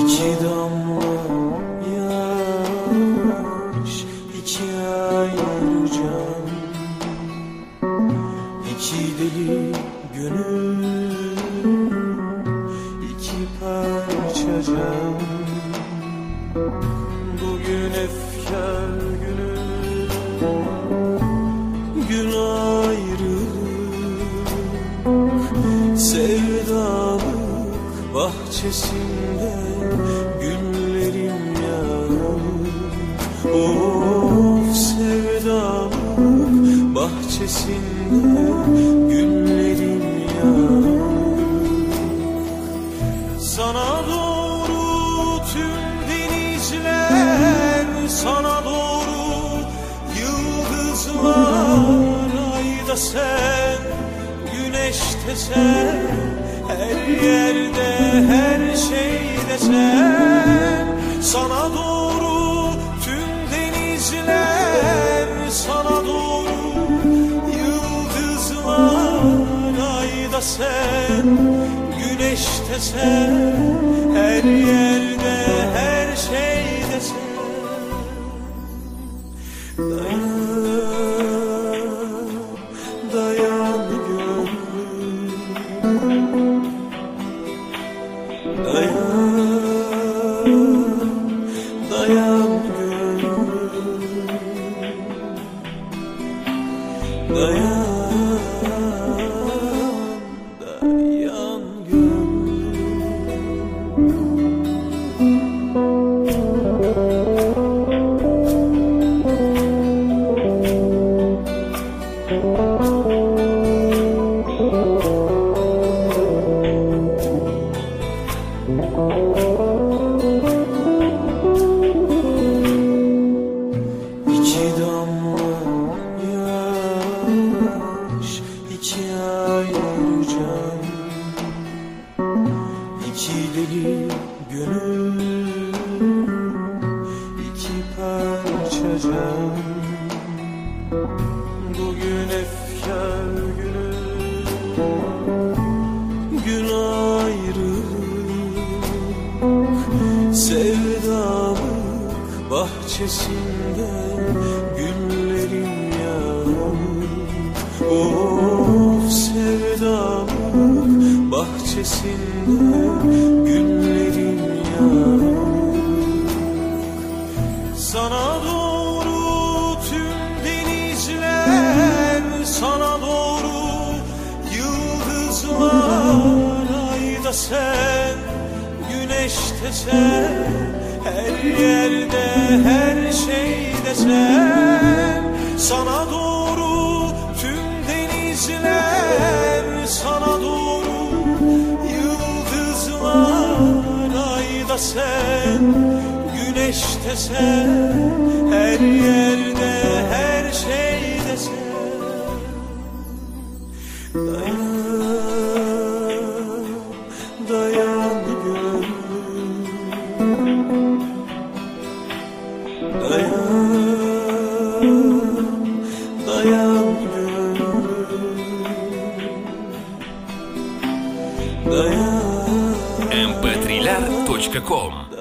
İki damla yaş, iki ayrı can, iki deli gönül, iki parça can. Bugün efkar günü, gün ayrılık, sevdalık bahçesinde güllerim yanır. Of, sevdalık bahçesinde güllerim yanır. Sana doğru tüm denizler, sana doğru yıldızlar, ayda sen, güneşte sen, her yerde her şeyde sen. Sana doğru tüm denizler, sana doğru yıldızlar, ayda sen, güneşte sen, her yerde her şeyde sen. Dayan, dayan gönlüm, dayan, dayan gönlüm, dayan, dayan İki damla yaş, iki ayrı can, iki deli gönül, iki parça can. Bugün efkar günü, gün ayrılık, sevdalık bahçesinde güllerim yanır. Of, sevdalık bahçesinde güllerim yanır. Sana doğru tüm denizler, sana doğru yıldızlar, ayda sen, güneşte sen, her yerde her şeyde sen. Sana doğru tüm denizler, sana doğru yıldızlar, ayda sen, güneşte sen, her yerde her şeyde sen. Dayan, dayan gönlüm, dayan, dayan gönlüm, dayan. mp3lar.com